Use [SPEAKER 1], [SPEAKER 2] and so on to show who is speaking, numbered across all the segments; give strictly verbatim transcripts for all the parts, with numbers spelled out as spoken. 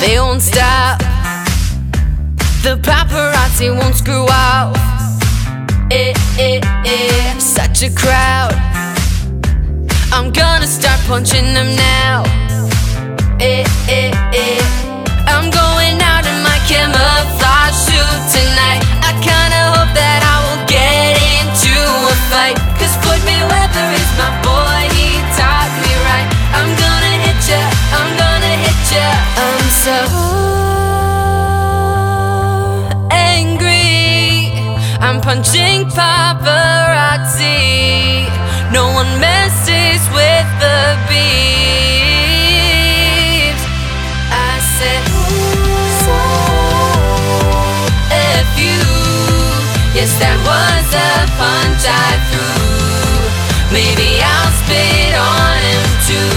[SPEAKER 1] They won't stop. The paparazzi won't screw off. Eh, eh, eh, such a crowd. I'm gonna start punching them now. Eh, eh, eh. I'm going out in my camouflage suit tonight. I kinda hope that I will get into a fight, 'cause Floyd Mayweather is my boy, he taught me right. I'm gonna hit ya, I'm gonna hit ya. I'm so angry, I'm punching paparazzi. No one messes with the beef. I said, so F you. Yes, that was a punch I threw. Maybe I'll spit on him too.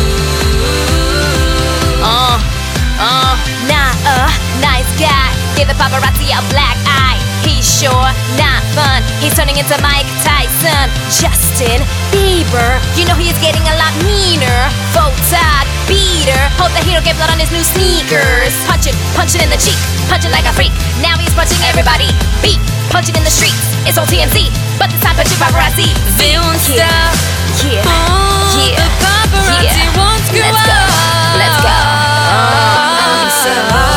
[SPEAKER 2] Uh, uh, nah, uh, nice guy. Give the paparazzi a black eye. He's sure not fun. He's turning into Mike Tyson. Justin Bieber, you know he is getting a lot meaner. Photog beater. Hope that he don't get blood on his new sneakers. Punch it, punch it in the cheek, punch it like a freak. Now he's punching everybody. Beat, punch it in the streets. It's on T M Z, but this time punching paparazzi.
[SPEAKER 1] They won't
[SPEAKER 2] Yeah.
[SPEAKER 1] stop.
[SPEAKER 2] Yeah,
[SPEAKER 1] Oh,
[SPEAKER 2] yeah,
[SPEAKER 1] the paparazzi
[SPEAKER 2] yeah.
[SPEAKER 1] won't screw
[SPEAKER 2] Let's go,
[SPEAKER 1] up.
[SPEAKER 2] let's go.
[SPEAKER 1] I'm so,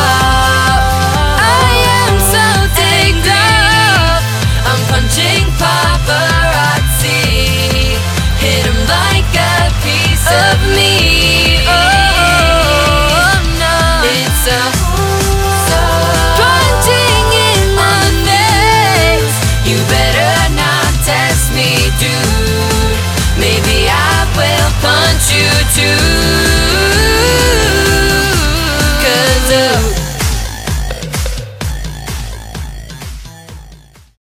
[SPEAKER 1] I am so tanked up. I'm punching paparazzi. Hit him like a piece of me. Oh no, it's a so punching in my face. You better not test me, dude. Maybe